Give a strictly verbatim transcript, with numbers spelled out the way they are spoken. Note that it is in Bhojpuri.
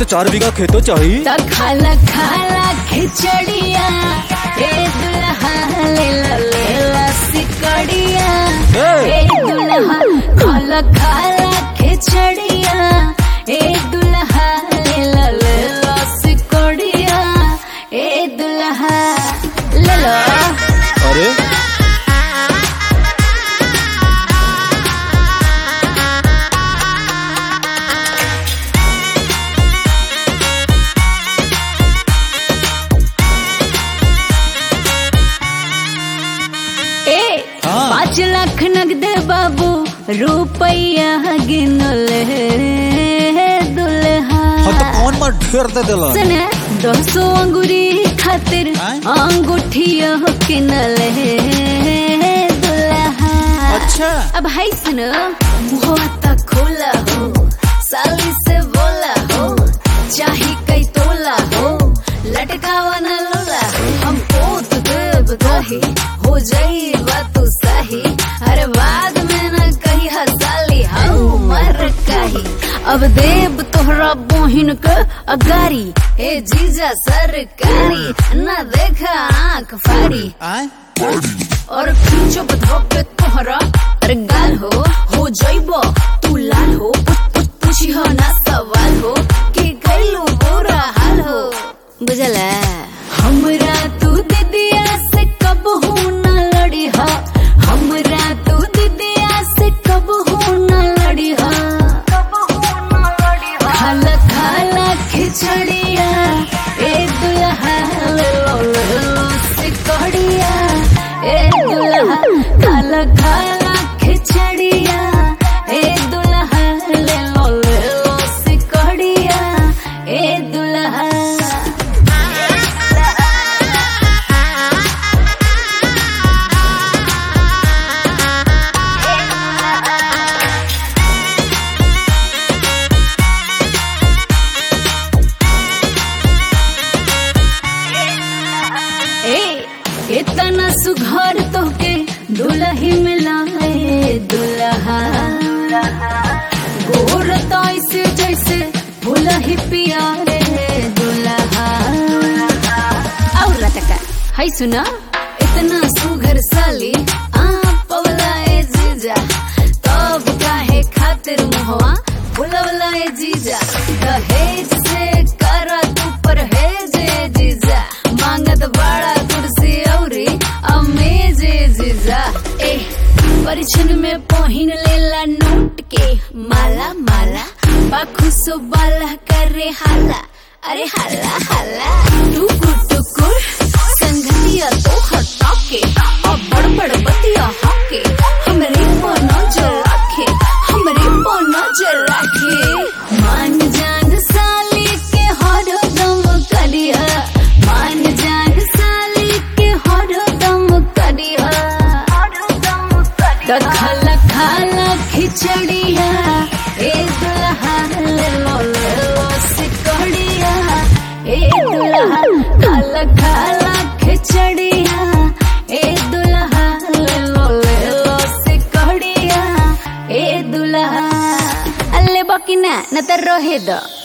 चार बीघा खेतो चाहिए। तो खाला खाला खिचड़िया ए दुल्हा ले ला ले ला सिकड़िया ए दुल्हा खाला खाला खिचड़िया ए दुल्हा ले ला ले ला सिकड़िया ए दुल्हा ले लो। अरे पाँच लाख नगद बाबू रुपया गिनले दुल्हा। हाँ तो कौन मार ढेर दे दिला। सुने दो सौ अंगूरी खातिर अंगूठिया किनले दुल्हा। अच्छा अब हाय सुनो मुँह तक खोला हो साली से बोला हो चाहे कई तोला हो लटकावा न लोला हम पोत देव दही हो जाई बात सही अरे बाद में न कही हसाली हाउ मर कही। अब देव तोहरा बोहिन के अगारी ए जीजा सरकारी न देखा आँख फाड़ी और पीछो बधोपे तोहरा अरे गाल हो हो जाइबो तू लाल हो पूछी हो ना सवाल हो कि कैलू बुरा हाल हो बुझला। हमरा तू दीदिया से कब हूँ न लड़ी हा हमरा तू दीदिया से कब हूँ न लड़ी हा खाला खाला खिचड़िया ए दुल्हा ले लो ले लो सिकड़िया ए दुल्हा खाला खाला खिचड़िया ए दुल्हा ले लो ले लो सिकड़िया ए दुल्हा। इतना सुघर तो के दुल्ही मिला है दुल्हा गोर तो ऐसे जैसे भूलही पिया रे दुल्हा। और रटका हाय सुना इतना सुघर साली आ पवला ए जीजा तब काहे खातिर मुहवा भूलवला ए जीजा दहेज से करा तू परहेज ए जीजा मांगत बड़ा कुर्सी औरी अमेज ए जीजा ए परिछन में पहिन लेला नोट के माला माला बाखुसो बाला करे हाला अरे हाला हाला टुकुर टुकुर संगतिया तो हटा के अब बड़ बड़ बतिया हाके हमरे पर नजर रखे हमरे पर नजर रखे मान जान साली के हर दम करिया मान जान साली के हर दम करिया तो खाला खाला खिचड़िया ए दुल्हा ले लो ले लो सिकड़िया ए दुल्हा खाला खाला खिचड़िया ए दुल्हा ले लो ले लो सिकड़िया ए दुल्हा अल्ले बकिना न तो रोहे दो।